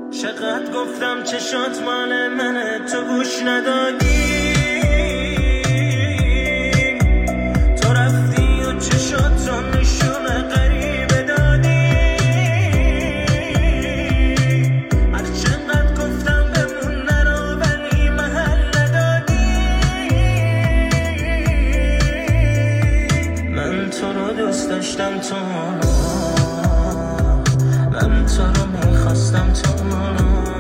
چقدر گفتم چشات مال منه تو گوش ندادی، تو رفتی و چشات رو نشونه غریبه دادی. هر چقدر گفتم بمون نرو ولی محل ندادی. من تو رو دوست داشتم تو من تو رو میخواستم تو